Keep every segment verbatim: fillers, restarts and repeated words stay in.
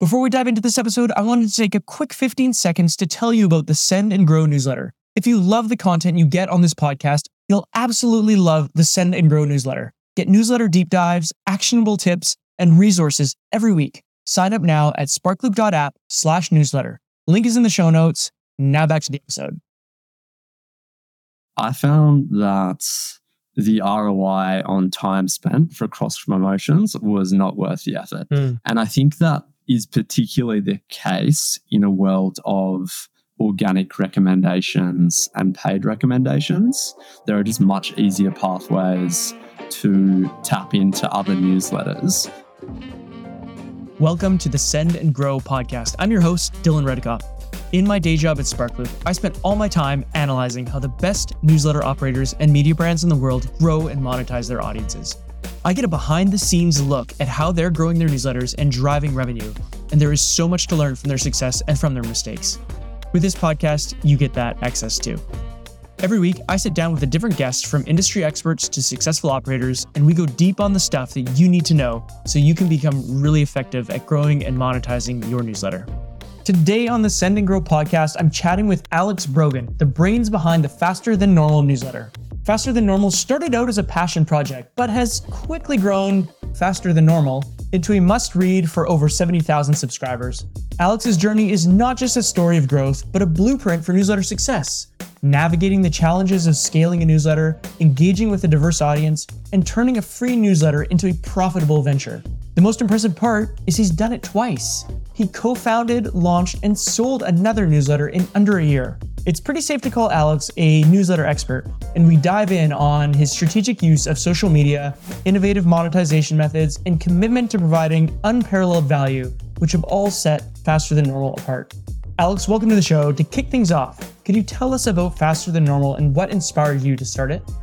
Before we dive into this episode, I wanted to take a quick fifteen seconds to tell you about the Send and Grow newsletter. If you love the content you get on this podcast, you'll absolutely love the Send and Grow newsletter. Get newsletter deep dives, actionable tips, and resources every week. Sign up now at sparkloop.app slash newsletter. Link is in the show notes. Now back to the episode. I found that the R O I on time spent for cross promotions was not worth the effort. Mm. And I think that is particularly the case in a world of organic recommendations and paid recommendations. There are just much easier pathways to tap into other newsletters. Welcome to the Send and Grow podcast. I'm your host, Dylan Redikoff. In my day job at Sparkloop, I spent all my time analyzing how the best newsletter operators and media brands in the world grow and monetize their audiences. I get a behind-the-scenes look at how they're growing their newsletters and driving revenue, and there is so much to learn from their success and from their mistakes. With this podcast, you get that access too. Every week, I sit down with a different guest, from industry experts to successful operators, and we go deep on the stuff that you need to know so you can become really effective at growing and monetizing your newsletter. Today on the Send and Grow podcast, I'm chatting with Alex Brogan, the brains behind the Faster Than Normal newsletter. Faster Than Normal started out as a passion project, but has quickly grown Faster Than Normal into a must-read for over seventy thousand subscribers. Alex's journey is not just a story of growth, but a blueprint for newsletter success. Navigating the challenges of scaling a newsletter, engaging with a diverse audience, and turning a free newsletter into a profitable venture. The most impressive part is he's done it twice. He co-founded, launched, and sold another newsletter in under a year. It's pretty safe to call Alex a newsletter expert, and we dive in on his strategic use of social media, innovative monetization methods, and commitment to providing unparalleled value, which have all set Faster Than Normal apart. Alex, welcome to the show. To kick things off, could you tell us about Faster Than Normal and what inspired you to start it?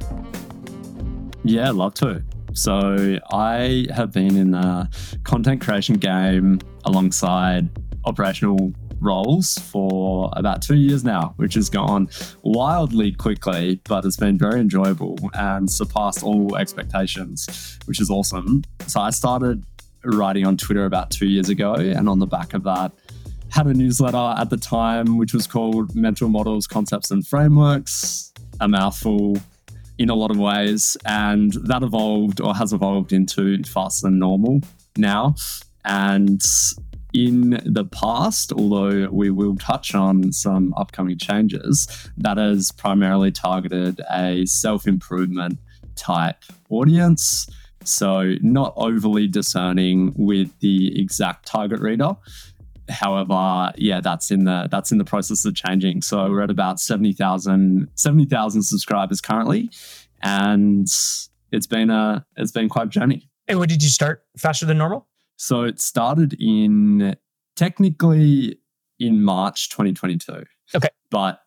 Yeah, I'd love to. So I have been in the content creation game alongside operational roles for about two years now, which has gone wildly quickly, but it's been very enjoyable and surpassed all expectations, which is awesome. So I started writing on Twitter about two years ago, and on the back of that, had a newsletter at the time, which was called Mental Models, Concepts and Frameworks, a mouthful in a lot of ways. And that evolved or has evolved into Faster Than Normal now. And in the past, although we will touch on some upcoming changes, that has primarily targeted a self-improvement type audience. So not overly discerning with the exact target reader. However, yeah, that's in the that's in the process of changing. So we're at about seventy thousand subscribers currently, and it's been a it's been quite a journey. And when did you start Faster Than Normal? So it started in technically in March twenty twenty-two. Okay, but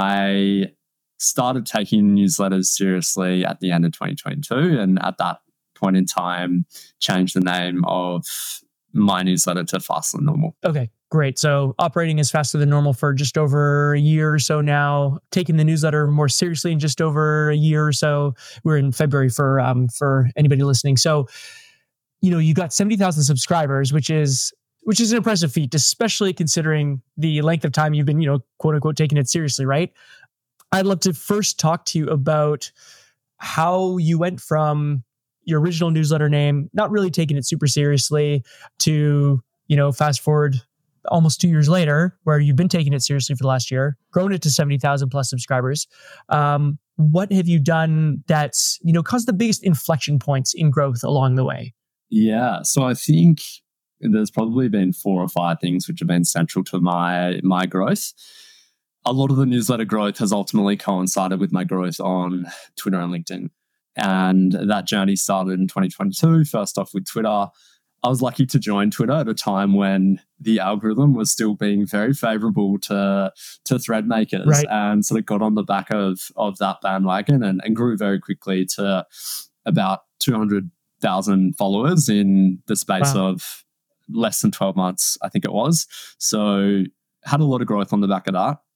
I started taking newsletters seriously at the end of twenty twenty-two, and at that point in time, changed the name of my newsletter to Faster Than Normal. Okay, great. So operating as Faster Than Normal for just over a year or so now, taking the newsletter more seriously in just over a year or so. We're in February for um for anybody listening. So, you know, you got seventy thousand subscribers, which is which is an impressive feat, especially considering the length of time you've been, you know, quote unquote, taking it seriously, right? I'd love to first talk to you about how you went from your original newsletter name, not really taking it super seriously, to, you know, fast forward almost two years later, where you've been taking it seriously for the last year, grown it to seventy thousand plus subscribers. Um, what have you done that's, you know, caused the biggest inflection points in growth along the way? Yeah, so I think there's probably been four or five things which have been central to my my growth. A lot of the newsletter growth has ultimately coincided with my growth on Twitter and LinkedIn. And that journey started in twenty twenty-two, first off with Twitter. I was lucky to join Twitter at a time when the algorithm was still being very favorable to, to thread makers, right, and sort of got on the back of, of that bandwagon and, and grew very quickly to about two hundred thousand followers in the space wow. of less than twelve months, I think it was. So had a lot of growth on the back of that.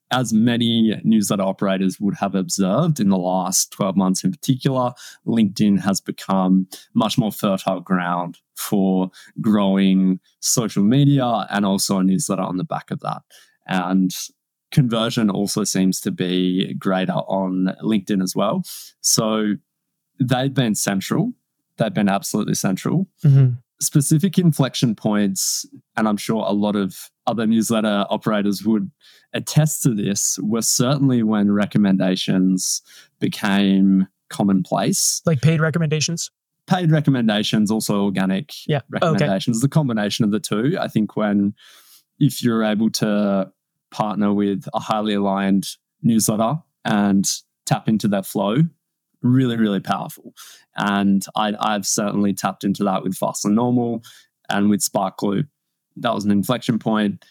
as many newsletter operators would have observed in the last twelve months in particular, LinkedIn has become much more fertile ground for growing social media and also a newsletter on the back of that. And conversion also seems to be greater on LinkedIn as well. So they've been central. They've been absolutely central. Mm-hmm. Specific inflection points, and I'm sure a lot of other newsletter operators would attest to this, were certainly when recommendations became commonplace. Like paid recommendations? Paid recommendations, also organic yeah. recommendations, okay. The combination of the two. I think when, if you're able to partner with a highly aligned newsletter and tap into that flow, really, really powerful. And I, I've certainly tapped into that with Fast and Normal and with Sparkloop. That was an inflection point.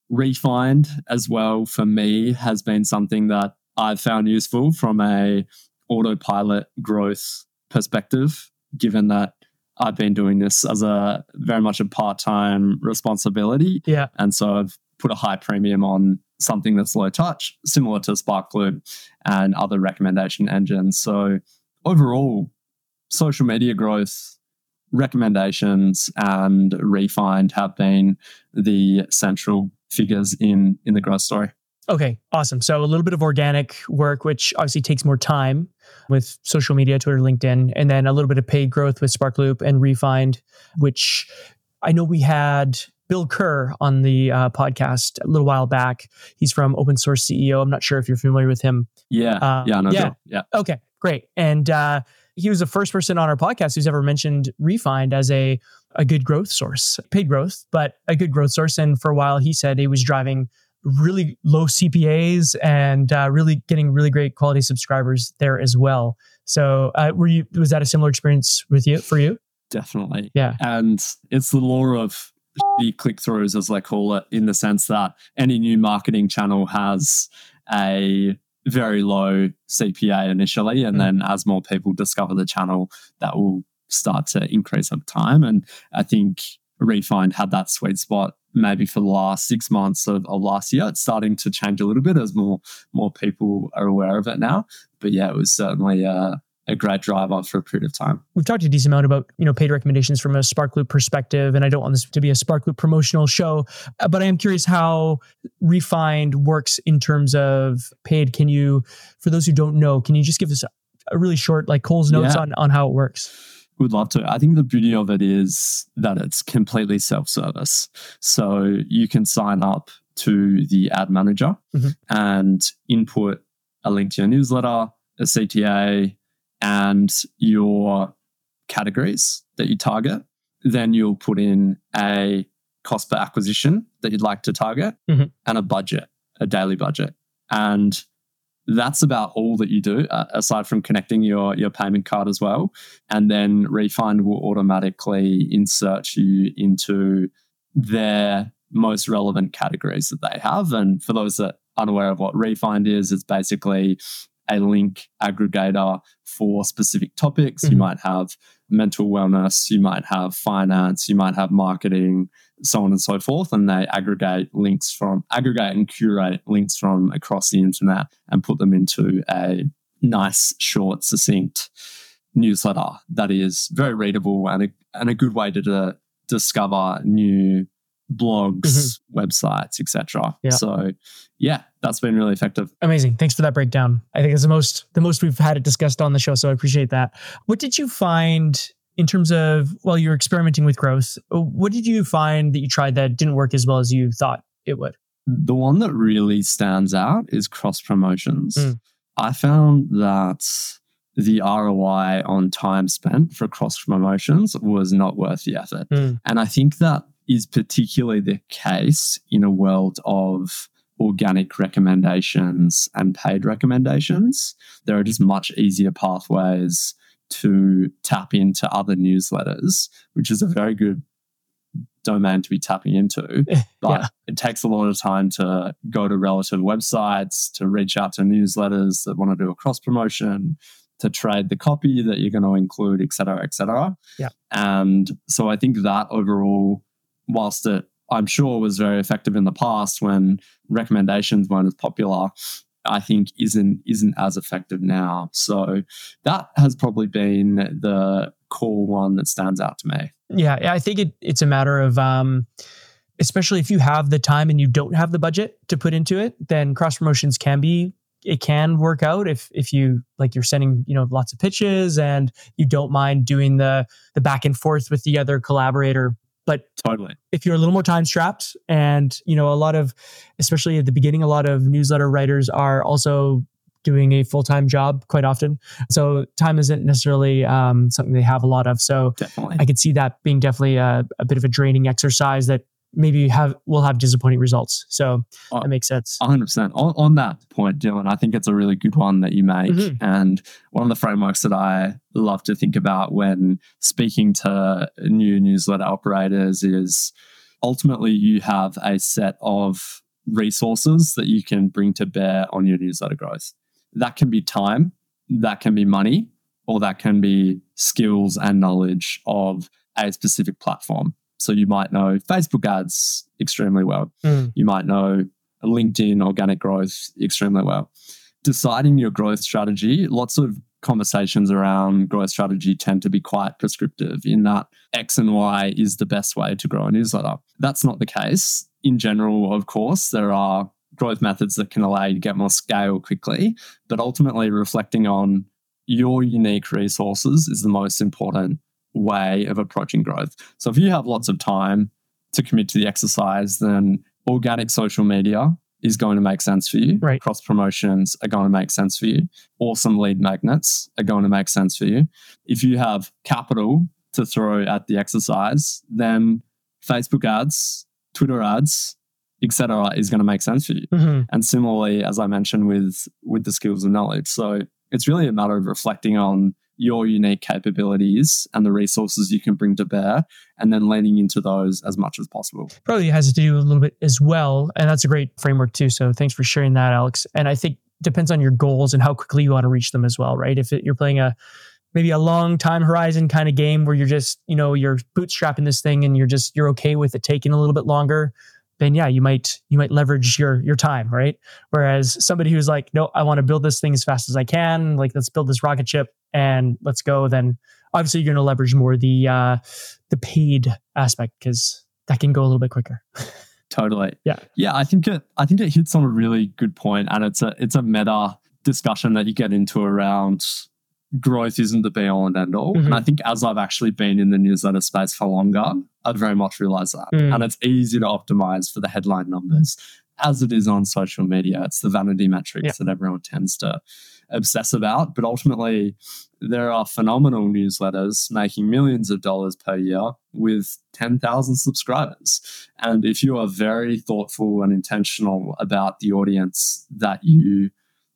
Refind as well, for me, has been something that I've found useful from a autopilot growth perspective, given that I've been doing this as a very much a part-time responsibility. Yeah. And so I've put a high premium on something that's low touch, similar to Sparkloop and other recommendation engines. So overall, social media growth, recommendations, and Refind have been the central figures in, in the growth story. Okay, awesome. So a little bit of organic work, which obviously takes more time with social media, Twitter, LinkedIn, and then a little bit of paid growth with Sparkloop and Refind, which I know we had Bill Kerr on the uh, podcast a little while back. He's from Open Source C E O. I'm not sure if you're familiar with him. Yeah, uh, yeah, no, yeah. Bill. yeah. Okay, great. And uh, he was the first person on our podcast who's ever mentioned Refind as a a good growth source, paid growth, but a good growth source. And for a while, he said he was driving really low C P As and uh, really getting really great quality subscribers there as well. So, uh, were you? Was that a similar experience with you for you? Definitely. Yeah. And it's the law of click-throughs, as they call it, in the sense that any new marketing channel has a very low C P A initially, and mm. then as more people discover the channel, that will start to increase over time. And I think Refind had that sweet spot maybe for the last six months of, of last year. It's starting to change a little bit as more more people are aware of it now. But yeah, it was certainly a, a great driver for a period of time. We've talked a decent amount about, you know, paid recommendations from a Sparkloop perspective, and I don't want this to be a Sparkloop promotional show, but I am curious how Refind works in terms of paid. Can you, for those who don't know, can you just give us a, a really short, like Cole's notes yeah. on, on how it works? Would love to. I think the beauty of it is that it's completely self-service. So you can sign up to the ad manager mm-hmm. and input a link to your newsletter, a C T A, and your categories that you target. Then you'll put in a cost per acquisition that you'd like to target mm-hmm. and a budget, a daily budget. And that's about all that you do, uh, aside from connecting your, your payment card as well. And then Refind will automatically insert you into their most relevant categories that they have. And for those that are unaware of what Refind is, it's basically a link aggregator for specific topics. Mm-hmm. You might have mental wellness, you might have finance, you might have marketing, so on and so forth. And they aggregate links from, aggregate and curate links from across the internet and put them into a nice, short, succinct newsletter that is very readable and a, and a good way to de- discover new blogs, mm-hmm. websites, et cetera. Yeah. So yeah, that's been really effective. Amazing. Thanks for that breakdown. I think it's the most the most we've had it discussed on the show, so I appreciate that. What did you find in terms of, while you're experimenting with growth, what did you find that you tried that didn't work as well as you thought it would? The one that really stands out is cross promotions. Mm. I found that the R O I on time spent for cross promotions was not worth the effort. Mm. And I think that is particularly the case in a world of organic recommendations and paid recommendations. There are just much easier pathways to tap into other newsletters, which is a very good domain to be tapping into. But yeah. it takes a lot of time to go to relative websites, to reach out to newsletters that want to do a cross promotion, to trade the copy that you're going to include, et cetera, et cetera. Yeah. And so I think that overall, whilst it I'm sure was very effective in the past when recommendations weren't as popular, I think isn't isn't as effective now. So that has probably been the core one that stands out to me. Yeah, I think it, it's a matter of, um, especially if you have the time and you don't have the budget to put into it, then cross promotions can be, it can work out if if you, like, you're sending, you know, lots of pitches and you don't mind doing the the back and forth with the other collaborator. But totally, if you're a little more time strapped, and, you know, a lot of, especially at the beginning, a lot of newsletter writers are also doing a full-time job quite often. So time isn't necessarily um, something they have a lot of. So definitely, I could see that being definitely a, a bit of a draining exercise that maybe have will have disappointing results. So oh, that makes sense. one hundred percent. On, on that point, Dylan, I think it's a really good one that you make. Mm-hmm. And one of the frameworks that I love to think about when speaking to new newsletter operators is ultimately you have a set of resources that you can bring to bear on your newsletter growth. That can be time, that can be money, or that can be skills and knowledge of a specific platform. So you might know Facebook ads extremely well. Mm. You might know LinkedIn organic growth extremely well. Deciding your growth strategy, lots of conversations around growth strategy tend to be quite prescriptive in that X and Y is the best way to grow a newsletter. That's not the case. In general, of course, there are growth methods that can allow you to get more scale quickly, but ultimately reflecting on your unique resources is the most important way of approaching growth. So if you have lots of time to commit to the exercise, then organic social media is going to make sense for you. Right. Cross promotions are going to make sense for you. Awesome lead magnets are going to make sense for you. If you have capital to throw at the exercise, then Facebook ads, Twitter ads, et cetera is going to make sense for you. Mm-hmm. And similarly, as I mentioned with, with the skills and knowledge. So it's really a matter of reflecting on your unique capabilities and the resources you can bring to bear, and then leaning into those as much as possible. Probably has to do a little bit as well. And that's a great framework too. So thanks for sharing that, Alex. And I think it depends on your goals and how quickly you want to reach them as well, right? If it, you're playing a maybe a long time horizon kind of game where you're just, you know, you're bootstrapping this thing and you're just, you're okay with it taking a little bit longer, then yeah, you might, you might leverage your, your time, right? Whereas somebody who's like, no, I want to build this thing as fast as I can. Like, let's build this rocket ship and let's go. Then obviously you're going to leverage more the, uh, the paid aspect, because that can go a little bit quicker. Totally. Yeah. Yeah. I think it, I think it hits on a really good point, and it's a, it's a meta discussion that you get into around growth isn't the be all and end all. Mm-hmm. And I think as I've actually been in the newsletter space for longer, I've very much realized that. Mm. And it's easy to optimize for the headline numbers as it is on social media. It's the vanity metrics yeah. that everyone tends to obsess about. But ultimately, there are phenomenal newsletters making millions of dollars per year with ten thousand subscribers. And if you are very thoughtful and intentional about the audience that you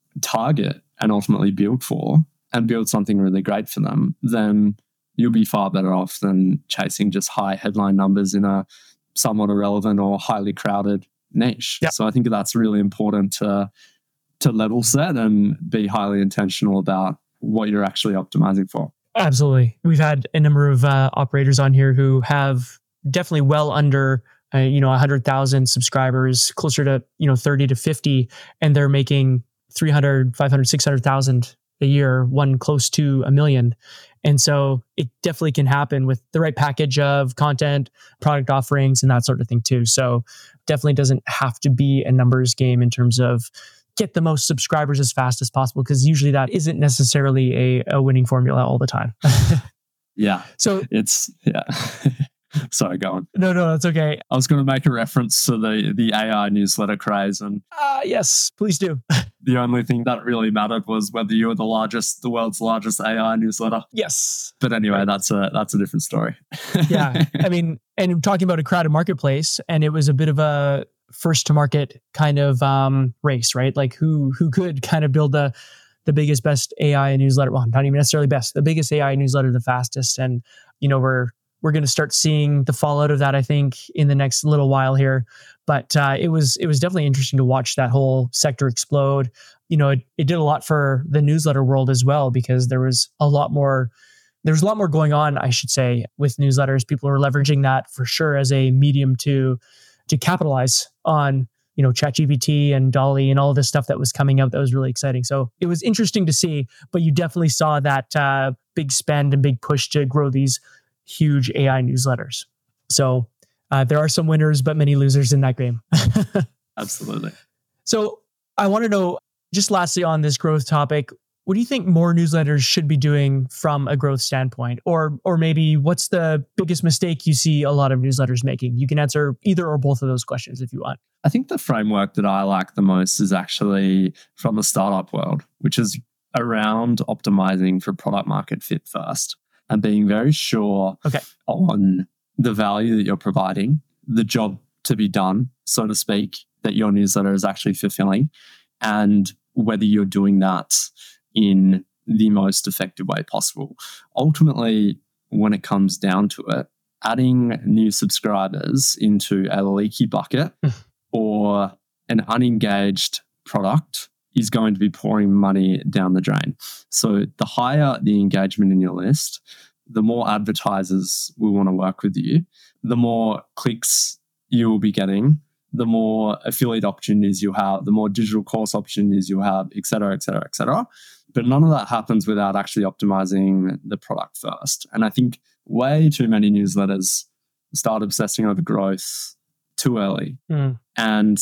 target and ultimately build for, and build something really great for them, then you'll be far better off than chasing just high headline numbers in a somewhat irrelevant or highly crowded niche. Yep. So I think that's really important to to level set and be highly intentional about what you're actually optimizing for. Absolutely. We've had a number of uh, operators on here who have definitely well under uh, you know, one hundred thousand subscribers, closer to, you know, thirty to fifty, and they're making three hundred, five hundred, six hundred thousand a year, one close to a million. And so it definitely can happen with the right package of content, product offerings, and that sort of thing too. So definitely doesn't have to be a numbers game in terms of get the most subscribers as fast as possible, because usually that isn't necessarily a, a winning formula all the time. Yeah. So it's, yeah. Sorry, go on. No, no, that's okay. I was going to make a reference to the, the A I newsletter craze, and uh, yes, please do. The only thing that really mattered was whether you were the largest, the world's largest A I newsletter. Yes. But anyway, right. that's a that's a different story. Yeah. I mean, and talking about a crowded marketplace, and it was a bit of a first to market kind of um, race, right? Like who who could kind of build the the biggest, best A I newsletter? Well, not even necessarily best, the biggest A I newsletter the fastest. And, you know, we're we're going to start seeing the fallout of that, I think, in the next little while here. But uh, it was it was definitely interesting to watch that whole sector explode. You know, it, it did a lot for the newsletter world as well, because there was a lot more there's a lot more going on, I should say, with newsletters. People are leveraging that for sure as a medium to to capitalize on, you know, ChatGPT and DALL-E and all this stuff that was coming out that was really exciting. So it was interesting to see, but you definitely saw that uh, big spend and big push to grow these huge A I newsletters. So uh, there are some winners, but many losers in that game. Absolutely. So I want to know, just lastly on this growth topic, what do you think more newsletters should be doing from a growth standpoint? Or or maybe what's the biggest mistake you see a lot of newsletters making? You can answer either or both of those questions if you want. I think the framework that I like the most is actually from the startup world, which is around optimizing for product market fit first and being very sure okay. on the value that you're providing, the job to be done, so to speak, that your newsletter is actually fulfilling, and whether you're doing that in the most effective way possible. Ultimately, when it comes down to it, adding new subscribers into a leaky bucket or an unengaged product is going to be pouring money down the drain. So the higher the engagement in your list, the more advertisers will want to work with you, the more clicks you will be getting, the more affiliate opportunities you have, the more digital course opportunities you have, et cetera, et cetera, et cetera. But none of that happens without actually optimizing the product first. And I think way too many newsletters start obsessing over growth too early. Mm. And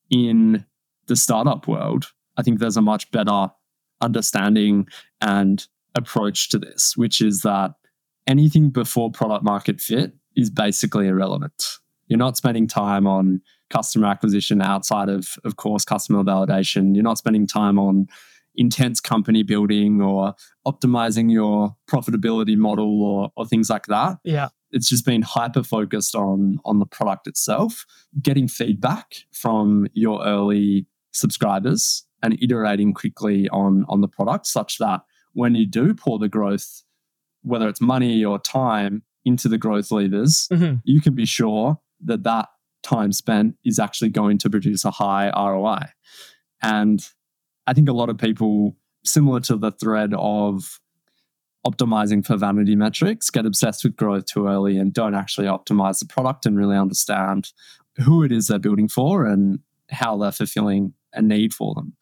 in the startup world, I think there's a much better understanding and approach to this, which is that anything before product market fit is basically irrelevant. You're not spending time on customer acquisition outside of, of course, customer validation. You're not spending time on intense company building or optimizing your profitability model or, or things like that. Yeah. It's just been hyper focused on, on the product itself, getting feedback from your early subscribers and iterating quickly on, on the product such that when you do pour the growth, whether it's money or time, into the growth levers, mm-hmm. you can be sure that that time spent is actually going to produce a high R O I. And I think a lot of people, similar to the thread of optimizing for vanity metrics, get obsessed with growth too early and don't actually optimize the product and really understand who it is they're building for and how they're fulfilling a need for them.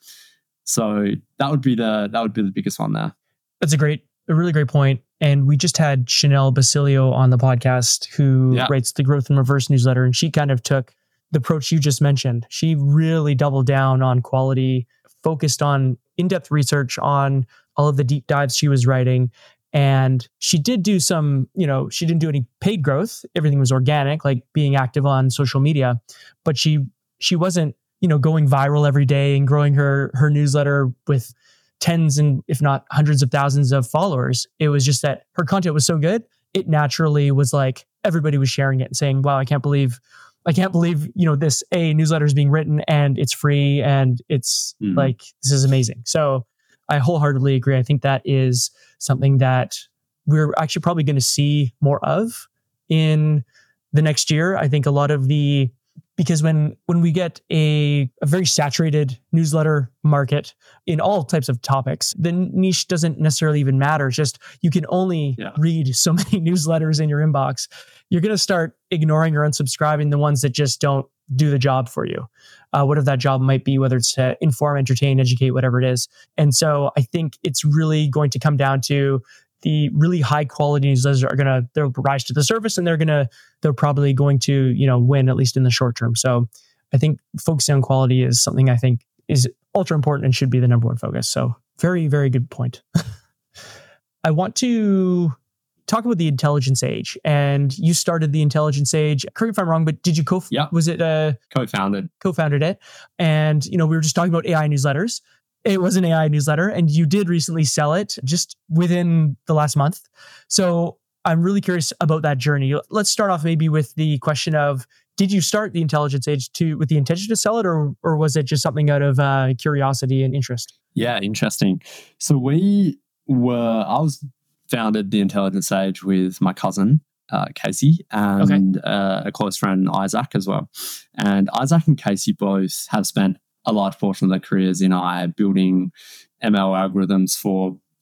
So that would be the that would be the biggest one there. That's a great, a really great point. And we just had Chanel Basilio on the podcast, who yeah. writes the Growth in Reverse newsletter, and she kind of took the approach you just mentioned. She really doubled down on quality, focused on in-depth research on all of the deep dives she was writing. And she did do some, you know, she didn't do any paid growth. Everything was organic, like being active on social media, but she she wasn't, you know, going viral every day and growing her her newsletter with tens and if not hundreds of thousands of followers. It was just that her content was so good, it naturally was like everybody was sharing it and saying, wow, I can't believe, I can't believe, you know, this a newsletter is being written and it's free and it's mm. like, this is amazing. So I wholeheartedly agree. I think that is something that we're actually probably going to see more of in the next year. I think a lot of the, because when when we get a, a very saturated newsletter market in all types of topics, the niche doesn't necessarily even matter. It's just you can only yeah. read so many newsletters in your inbox. You're going to start ignoring or unsubscribing the ones that just don't do the job for you. Uh, whatever that job might be, whether it's to inform, entertain, educate, whatever it is. And so I think it's really going to come down to the really high quality newsletters are going to, they'll rise to the surface and they're going to, they're probably going to, you know, win at least in the short term. So I think focusing on quality is something I think is ultra important and should be the number one focus. So very, very good point. I want to talk about the intelligence age, and you started the intelligence age. Correct me if I'm wrong, but did you co, yeah. was it uh co-founded, co-founded it? And, you know, we were just talking about A I newsletters. It was an A I newsletter, and you did recently sell it just within the last month. So I'm really curious about that journey. Let's start off maybe with the question of, did you start the Intelligence Age to with the intention to sell it, or or was it just something out of uh, curiosity and interest? Yeah, interesting. So we were, I was founded the Intelligence Age with my cousin, uh, Casey, and okay. uh, a close friend, Isaac, as well. And Isaac and Casey both have spent a large portion of their careers in A I building M L algorithms for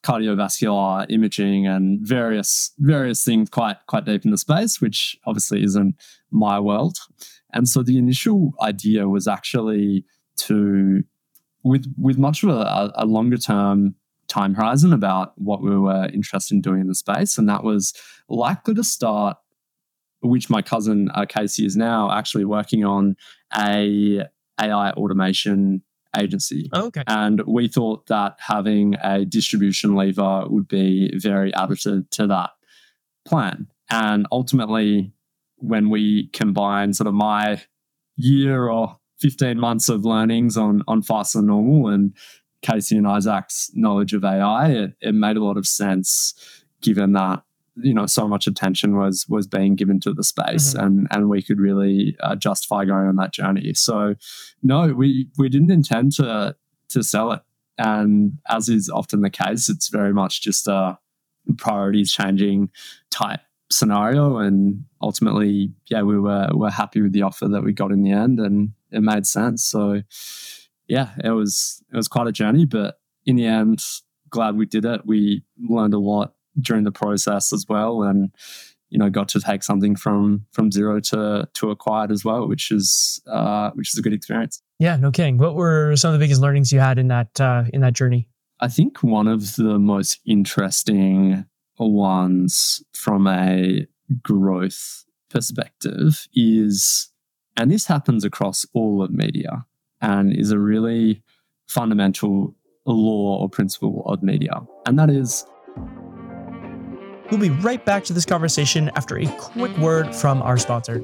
cardiovascular imaging and various various things quite quite deep in the space, which obviously isn't my world. And so the initial idea was actually to, with with much of a, a longer term time horizon about what we were interested in doing in the space, and that was likely to start, which my cousin uh, Casey is now actually working on, a A I automation agency. Oh, okay. And we thought that having a distribution lever would be very additive to that plan. And ultimately, when we combine sort of my year or fifteen months of learnings on, on Faster Than Normal and Casey and Isaac's knowledge of A I, it, it made a lot of sense given that, you know, so much attention was was being given to the space, mm-hmm. and and we could really uh, justify going on that journey. So no, we we didn't intend to to sell it, and as is often the case, it's very much just a priorities changing type scenario. And ultimately, yeah, we were were happy with the offer that we got in the end, and it made sense. So yeah, it was it was quite a journey, but in the end, glad we did it. We learned a lot during the process as well, and you know, got to take something from from zero to to acquired as well, which is uh, which is a good experience. Yeah, no kidding. What were some of the biggest learnings you had in that uh, in that journey? I think one of the most interesting ones from a growth perspective is, and this happens across all of media, and is a really fundamental law or principle of media, and that is. We'll be right back to this conversation after a quick word from our sponsor.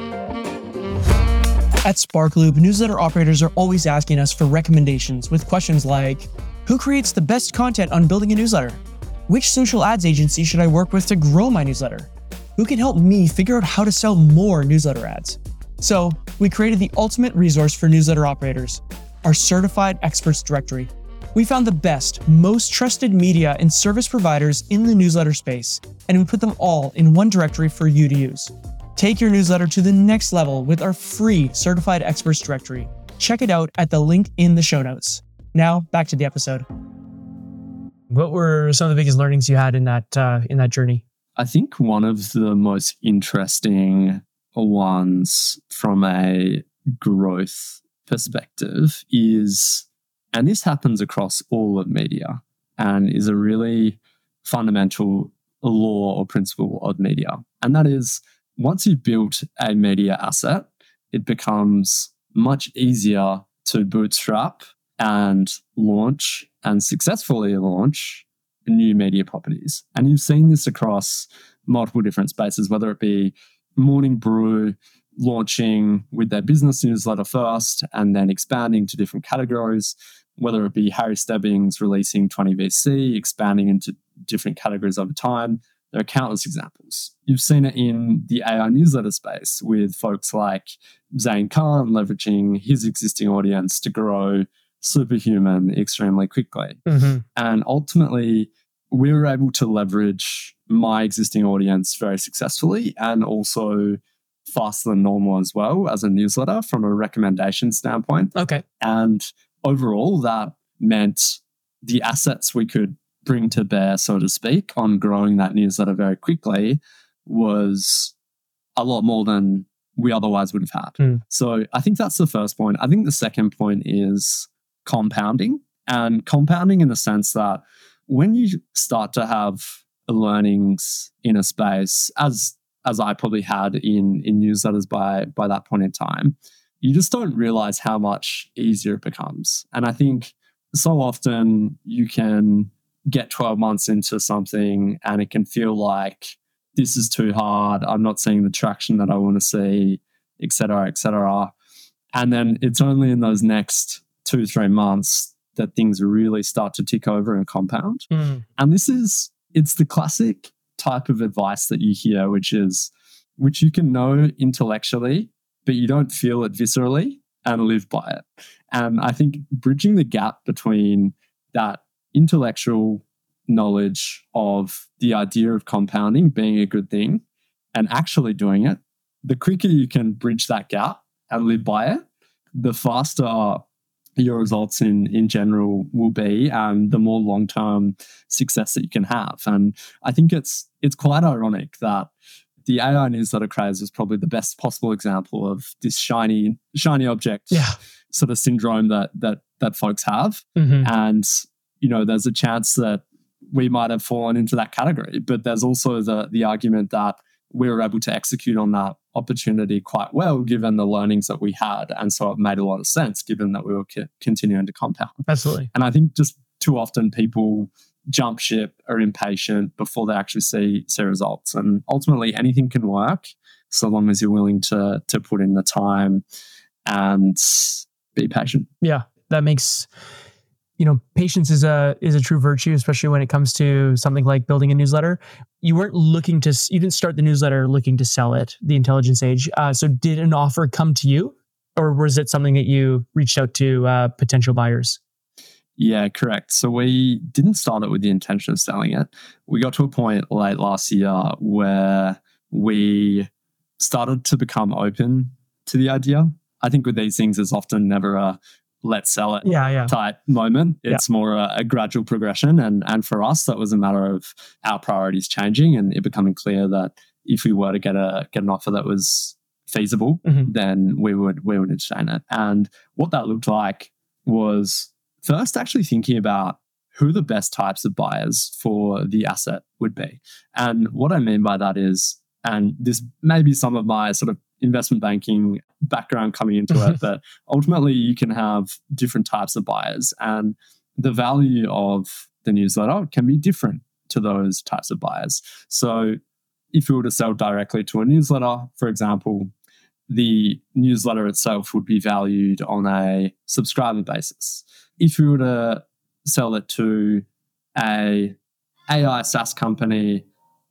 At Sparkloop, newsletter operators are always asking us for recommendations with questions like, who creates the best content on building a newsletter? Which social ads agency should I work with to grow my newsletter? Who can help me figure out how to sell more newsletter ads? So we created the ultimate resource for newsletter operators, our Certified Experts Directory. We found the best, most trusted media and service providers in the newsletter space, and we put them all in one directory for you to use. Take your newsletter to the next level with our free Certified Experts Directory. Check it out at the link in the show notes. Now, back to the episode. What were some of the biggest learnings you had in that uh, in that journey? I think one of the most interesting ones from a growth perspective is, and this happens across all of media, and is a really fundamental law or principle of media. And that is, once you've built a media asset, it becomes much easier to bootstrap and launch and successfully launch new media properties. And you've seen this across multiple different spaces, whether it be Morning Brew launching with their business newsletter first and then expanding to different categories, whether it be Harry Stebbings releasing twenty V C, expanding into different categories over time. There are countless examples. You've seen it in the A I newsletter space with folks like Zane Khan leveraging his existing audience to grow Superhuman extremely quickly. Mm-hmm. And ultimately, we were able to leverage my existing audience very successfully, and also Faster Than Normal as well as a newsletter from a recommendation standpoint. Okay. And overall, that meant the assets we could bring to bear, so to speak, on growing that newsletter very quickly was a lot more than we otherwise would have had. Mm. So I think that's the first point. I think the second point is compounding, and compounding in the sense that when you start to have learnings in a space, as as I probably had in in newsletters by by that point in time, you just don't realize how much easier it becomes. And I think so often you can get twelve months into something and it can feel like this is too hard, I'm not seeing the traction that I want to see, et cetera, et cetera. And then it's only in those next two, three months that things really start to tick over and compound. Mm. And this is, it's the classic type of advice that you hear, which is, which you can know intellectually, but you don't feel it viscerally and live by it. And I think bridging the gap between that intellectual knowledge of the idea of compounding being a good thing and actually doing it, the quicker you can bridge that gap and live by it, the faster your results in in general will be, and the more long-term success that you can have. And I think it's it's quite ironic that the A I newsletter craze is probably the best possible example of this shiny shiny object Yeah. sort of syndrome that that that folks have. Mhm. And you know, there's a chance that we might have fallen into that category, but there's also the the argument that we were able to execute on that opportunity quite well, given the learnings that we had. And so it made a lot of sense, given that we were co- continuing to compound. Absolutely. And I think just too often people jump ship, are impatient before they actually see, see results. And ultimately anything can work so long as you're willing to, to put in the time and be patient. Yeah, that makes, you know, patience is a is a true virtue, especially when it comes to something like building a newsletter. You weren't looking to, you didn't start the newsletter looking to sell it, The Intelligence Age. Uh, so did an offer come to you, or was it something that you reached out to uh, potential buyers? Yeah, correct. So we didn't start it with the intention of selling it. We got to a point late last year where we started to become open to the idea. I think with these things, there's often never a let's sell it Yeah, yeah. type moment. It's Yeah. more a, a gradual progression. And, and for us, that was a matter of our priorities changing and it becoming clear that if we were to get a get an offer that was feasible, Mhm. then we would we would entertain it. And what that looked like was first actually thinking about who the best types of buyers for the asset would be. And what I mean by that is, and this may be some of my sort of investment banking background coming into it, but ultimately you can have different types of buyers and the value of the newsletter can be different to those types of buyers. So if you were to sell directly to a newsletter, for example, the newsletter itself would be valued on a subscriber basis. If you were to sell it to a A I SaaS company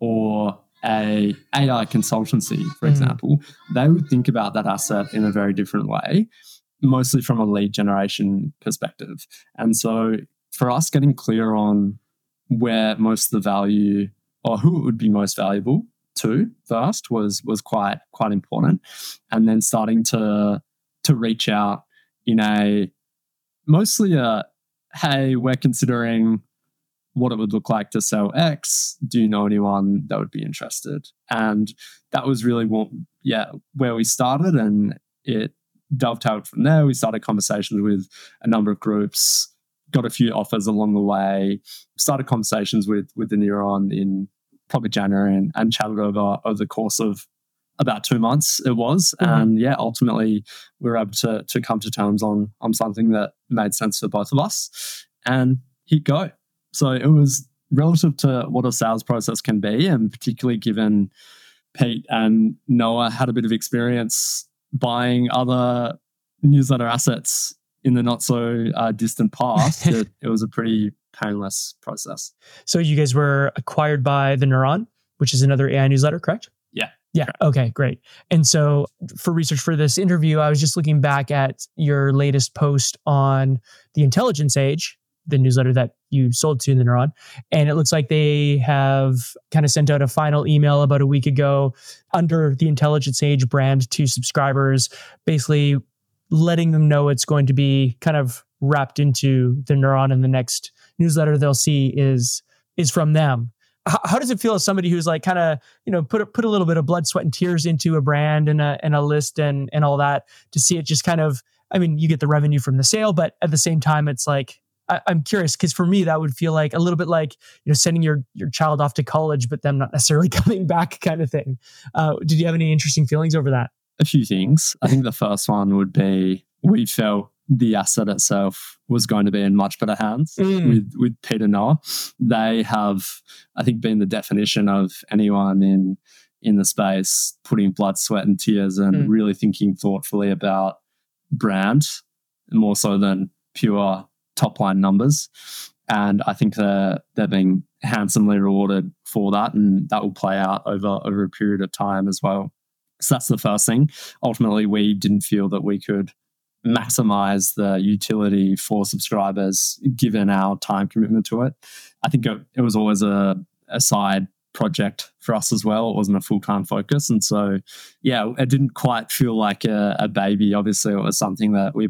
or a AI consultancy, for Mm. example, they would think about that asset in a very different way, mostly from a lead generation perspective. And so for us, getting clear on where most of the value or who it would be most valuable to first was was quite quite important. And then starting to to reach out in a mostly a, hey, we're considering what it would look like to sell X. Do you know anyone that would be interested? And that was really what, yeah, where we started, and it dovetailed from there. We started conversations with a number of groups, got a few offers along the way, started conversations with with the Neuron in probably January, and, and chatted over over the course of about two months it was. Mhm. And yeah, ultimately we were able to to come to terms on on something that made sense for both of us and hit go. So it was relative to what a sales process can be, and particularly given Pete and Noah had a bit of experience buying other newsletter assets in the not so uh, distant past, it, it was a pretty painless process. So you guys were acquired by The Neuron, which is another A I newsletter, correct? Yeah. Yeah. Okay, great. And so for research for this interview, I was just looking back at your latest post on The Intelligence Age, the newsletter that you sold to The Neuron. And it looks like they have kind of sent out a final email about a week ago under the Intelligence Age brand to subscribers, basically letting them know it's going to be kind of wrapped into The Neuron, and the next newsletter they'll see is is from them. How, how does it feel as somebody who's like kind of, you know, put a, put a little bit of blood, sweat, and tears into a brand and a and a list and and all that, to see it just kind of, I mean, you get the revenue from the sale, but at the same time, it's like, I, I'm curious, because for me, that would feel like a little bit like, you know, sending your your child off to college, but them not necessarily coming back, kind of thing. Uh, did you have any interesting feelings over that? A few things. I think the first one would be we felt the asset itself was going to be in much better hands Mm. with, with Pete and Noah. They have, I think, been the definition of anyone in in the space putting blood, sweat, and tears and Mm. really thinking thoughtfully about brand more so than pure top line numbers. And I think they're, they're being handsomely rewarded for that, and that will play out over, over a period of time as well. So that's the first thing. Ultimately, we didn't feel that we could maximize the utility for subscribers given our time commitment to it. I think it, it was always a, a side project for us as well. It wasn't a full-time focus. And so, yeah, it didn't quite feel like a, a baby. Obviously, it was something that we put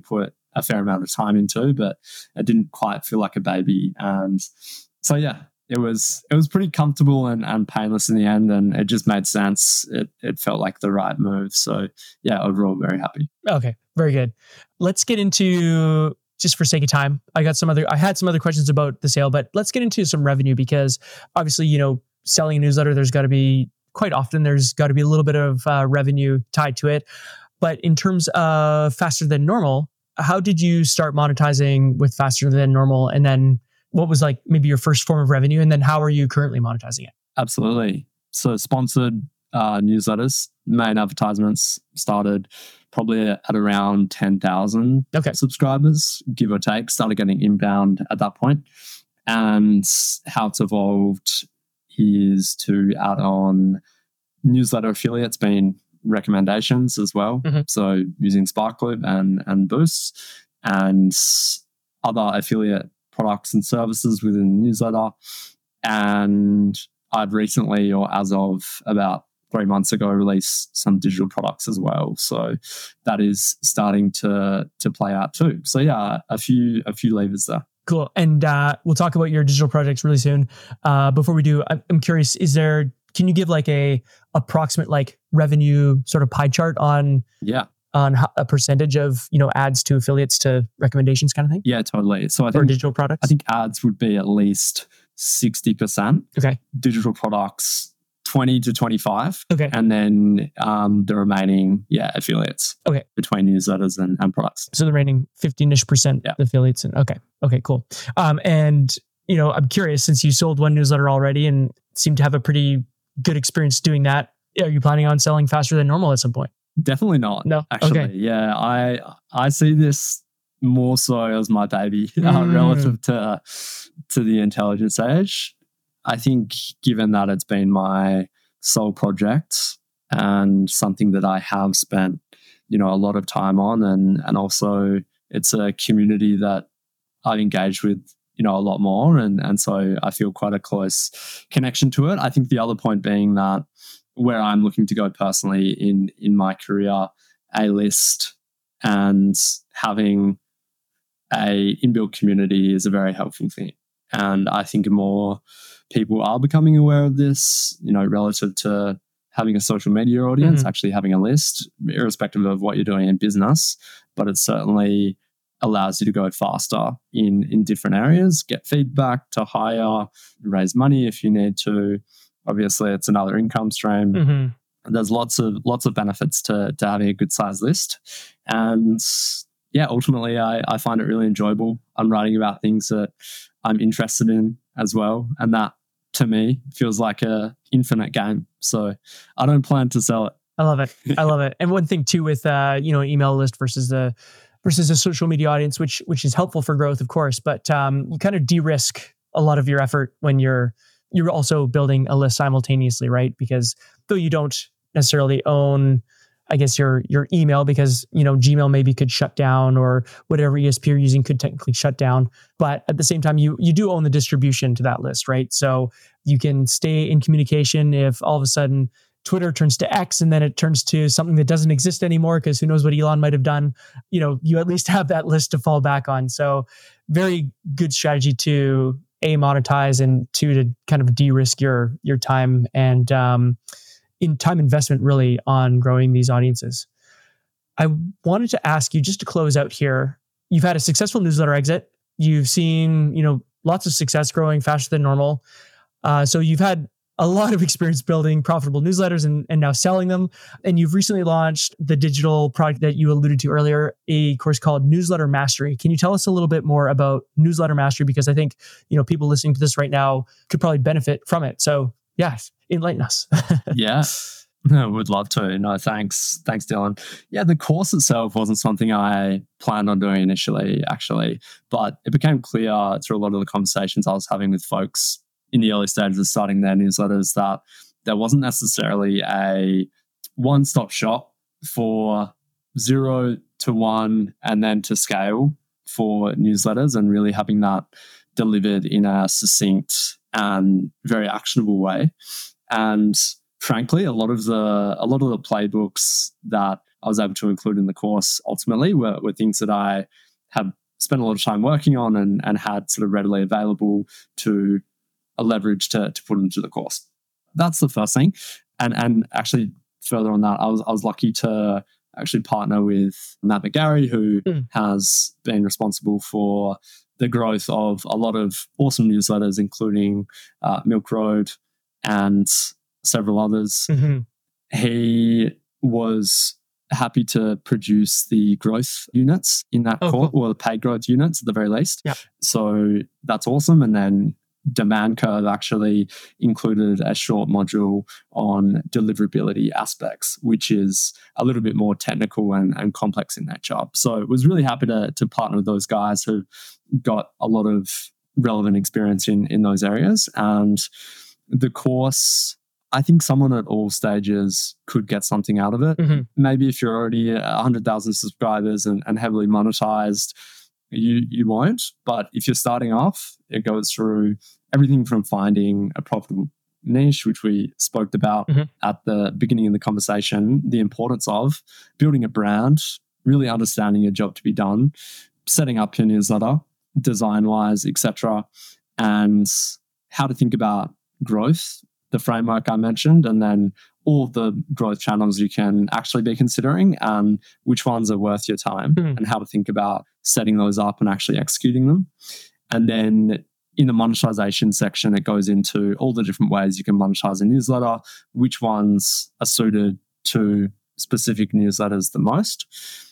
a fair amount of time into, but it didn't quite feel like a baby. And so, yeah, it was it was pretty comfortable and, and painless in the end, and it just made sense. It it felt like the right move. So, yeah, overall, very happy. Okay, very good. Let's get into, just for sake of time, I got some other, I had some other questions about the sale, but let's get into some revenue, because obviously, you know, selling a newsletter, there's got to be, quite often, there's got to be a little bit of uh, revenue tied to it. But in terms of Faster Than Normal, how did you start monetizing with Faster Than Normal? And then what was like maybe your first form of revenue? And then how are you currently monetizing it? Absolutely. So sponsored uh, newsletters, main advertisements started probably at around ten thousand okay. subscribers, give or take, started getting inbound at that point. And how it's evolved is to add on newsletter affiliates, being recommendations as well. Mm-hmm. So using Sparkloop and, and Boost and other affiliate products and services within the newsletter. And I'd recently, or as of about three months ago, released some digital products as well. So that is starting to to play out too. So yeah, a few a few levers there. Cool. And uh, we'll talk about your digital projects really soon. Uh, before we do, I'm curious, is there, can you give like a approximate like revenue sort of pie chart on yeah on how, a percentage of, you know, ads to affiliates to recommendations kind of thing? Yeah, totally. So I think or digital products? I think ads would be at least sixty percent. Okay. Digital products twenty to twenty-five. Okay. And then um, the remaining, yeah, affiliates. Okay. Between newsletters and, and products. So the remaining fifteen-ish percent yeah. affiliates. And okay. Okay, cool. Um, and, you know, I'm curious, since you sold one newsletter already and seem to have a pretty good experience doing that, are you planning on selling Faster Than Normal at some point? Definitely not. No. Actually, okay. yeah, I I see this more so as my baby mm. uh, relative to to the intelligence age. I think, given that it's been my sole project and something that I have spent, you know, a lot of time on, and and also it's a community that I've engaged with, you know, a lot more, and and so I feel quite a close connection to it. I think the other point being that where I'm looking to go personally in in my career, A-list and having a inbuilt community is a very helpful thing. And I think more people are becoming aware of this, you know, relative to having a social media audience, mm-hmm. actually having a list, irrespective of what you're doing in business. But it certainly allows you to go faster in, in different areas, get feedback, to hire, raise money if you need to. Obviously, it's another income stream. Mm-hmm. There's lots of lots of benefits to, to having a good size list. And yeah, ultimately, I, I find it really enjoyable. I'm writing about things that I'm interested in as well. And that, to me, feels like a infinite game. So I don't plan to sell it. I love it. I love it. And one thing too with, uh, you know, email list versus the versus a social media audience, which which is helpful for growth, of course, but um, you kind of de-risk a lot of your effort when you're you're also building a list simultaneously, right? Because though you don't necessarily own, I guess, your your email, because, you know, Gmail maybe could shut down, or whatever E S P you're using could technically shut down. But at the same time, you you do own the distribution to that list, right? So you can stay in communication if all of a sudden Twitter turns to X and then it turns to something that doesn't exist anymore, because who knows what Elon might have done. You know, you at least have that list to fall back on. So very good strategy to A, monetize, and two, to kind of de-risk your your time and um, in time investment really on growing these audiences. I wanted to ask you, just to close out here, you've had a successful newsletter exit. You've seen, you know, lots of success growing Faster Than Normal. Uh, so you've had a lot of experience building profitable newsletters and, and now selling them. And you've recently launched the digital product that you alluded to earlier, a course called Newsletter Mastery. Can you tell us a little bit more about Newsletter Mastery? Because I think, you know, people listening to this right now could probably benefit from it. So yes, enlighten us. Yeah, no, would love to. No, thanks. Thanks, Dylan. Yeah, the course itself wasn't something I planned on doing initially, actually, but it became clear through a lot of the conversations I was having with folks in the early stages of starting their newsletters that there wasn't necessarily a one-stop shop for zero to one and then to scale for newsletters, and really having that delivered in a succinct and very actionable way. And frankly, a lot of the a lot of the playbooks that I was able to include in the course ultimately were, were things that I had spent a lot of time working on and, and had sort of readily available to a leverage to, to put into the course. That's the first thing. And and actually further on that, I was I was lucky to actually partner with Matt McGarry, who mm. has been responsible for the growth of a lot of awesome newsletters, including uh, Milk Road and several others. Mm-hmm. He was happy to produce the growth units in that oh, course, cool. or the paid growth units at the very least. Yep. So that's awesome. And then Demand Curve actually included a short module on deliverability aspects, which is a little bit more technical and, and complex in nature. So I was really happy to, to partner with those guys who got a lot of relevant experience in, in those areas. And the course, I think someone at all stages could get something out of it. Mm-hmm. Maybe if you're already one hundred thousand subscribers and, and heavily monetized, you you won't. But if you're starting off, it goes through everything from finding a profitable niche, which we spoke about mm-hmm. at the beginning of the conversation, the importance of building a brand, really understanding your job to be done, setting up your newsletter, design-wise, et cetera, and how to think about growth, the framework I mentioned, and then all the growth channels you can actually be considering and which ones are worth your time mm. and how to think about setting those up and actually executing them. And then in the monetization section, it goes into all the different ways you can monetize a newsletter, which ones are suited to specific newsletters the most,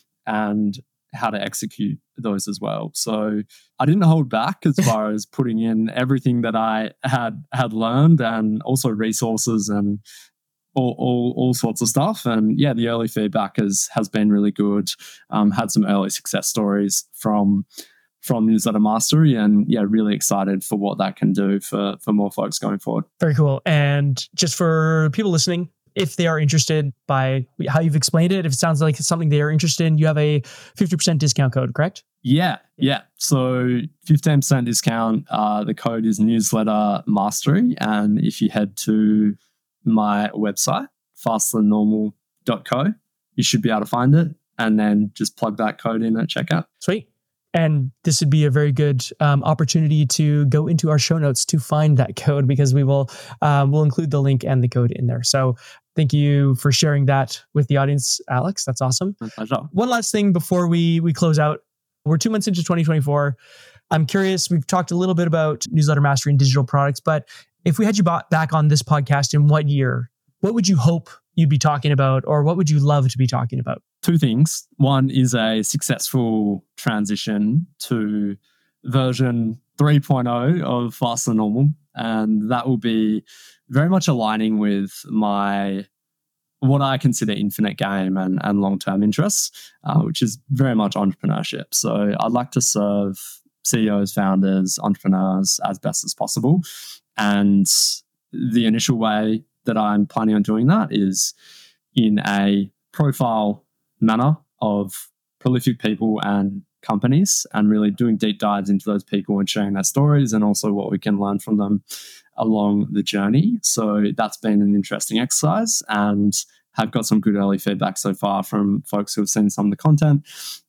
and how to execute those as well. So I didn't hold back as far as putting in everything that I had had learned, and also resources and all, all, all sorts of stuff. And yeah, the early feedback has has been really good. Um, had some early success stories from from Newsletter Mastery, and yeah, really excited for what that can do for for more folks going forward. Very cool. And just for people listening, if they are interested by how you've explained it, if it sounds like it's something they are interested in, you have a fifty percent discount code, correct? Yeah, yeah. So fifteen percent discount. Uh, the code is Newsletter Mastery. And if you head to my website, faster than normal dot co, you should be able to find it. And then just plug that code in at checkout. Sweet. And this would be a very good um, opportunity to go into our show notes to find that code, because we will um, we'll include the link and the code in there. So thank you for sharing that with the audience, Alex. That's awesome. My pleasure. One last thing before we we close out. We're two months into twenty twenty-four. I'm curious, we've talked a little bit about Newsletter Mastery and digital products, but if we had you back on this podcast in what year, what would you hope you'd be talking about, or what would you love to be talking about? Two things. One is a successful transition to version three point oh of Faster Than Normal. And that will be very much aligning with my, what I consider infinite game and, and long-term interests, uh, which is very much entrepreneurship. So I'd like to serve C E Os, founders, entrepreneurs as best as possible. And the initial way that I'm planning on doing that is in a profile manner of prolific people and companies, and really doing deep dives into those people and sharing their stories, and also what we can learn from them along the journey. So that's been an interesting exercise, and have got some good early feedback so far from folks who have seen some of the content.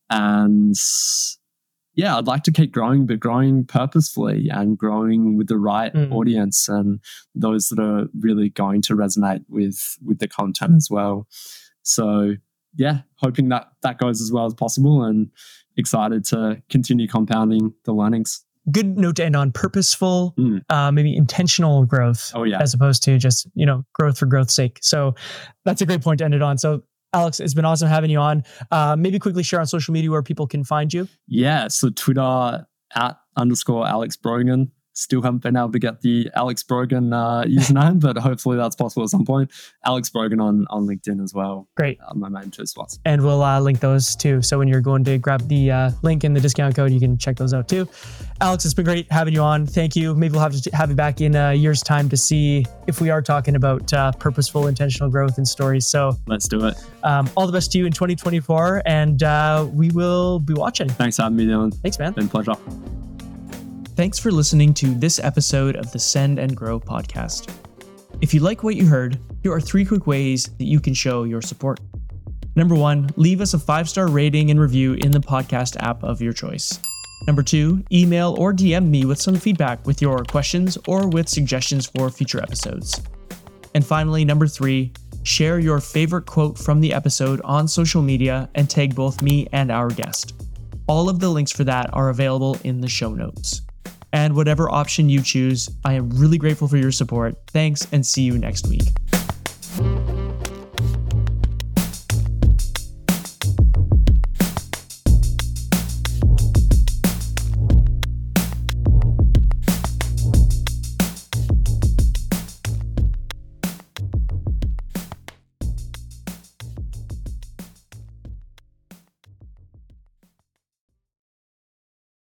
And yeah, I'd like to keep growing, but growing purposefully and growing with the right mm. audience and those that are really going to resonate with, with the content as well. So yeah, hoping that that goes as well as possible, and excited to continue compounding the learnings. Good note to end on. Purposeful, mm. uh, maybe intentional growth. Oh, yeah. As opposed to just, you know, growth for growth's sake. So that's a great point to end it on. So Alex, it's been awesome having you on. Uh, maybe quickly share on social media where people can find you. Yeah, so Twitter at underscore Alex Brogan. Still haven't been able to get the Alex Brogan uh, username, but hopefully that's possible at some point. Alex Brogan on, on LinkedIn as well. Great. Uh, my main two spots. And we'll uh, link those too. So when you're going to grab the uh, link and the discount code, you can check those out too. Alex, it's been great having you on. Thank you. Maybe we'll have to have you back in a year's time to see if we are talking about uh, purposeful, intentional growth and stories. So let's do it. Um, all the best to you in twenty twenty-four, and uh, we will be watching. Thanks for having me, Dylan. Thanks, man. It's been a pleasure. Thanks for listening to this episode of the Send and Grow podcast. If you like what you heard, here are three quick ways that you can show your support. Number one, leave us a five-star rating and review in the podcast app of your choice. Number two, email or D M me with some feedback with your questions or with suggestions for future episodes. And finally, number three, share your favorite quote from the episode on social media and tag both me and our guest. All of the links for that are available in the show notes. And whatever option you choose, I am really grateful for your support. Thanks, and see you next week.